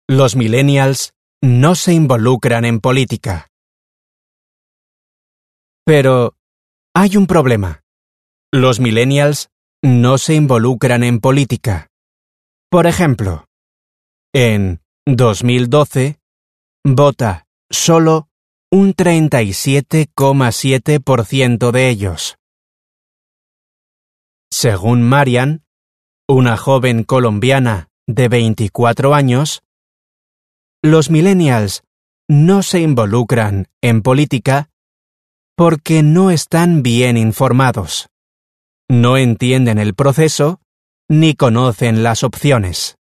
Los millennials no se involucran en política. Pero hay un problema. Los millennials no se involucran en política. Por ejemplo, en 2012 vota solo un 37,7% de ellos. Según Marian, una joven colombiana de 24 años, los millennials no se involucran en política porque no están bien informados. No entienden el proceso ni conocen las opciones.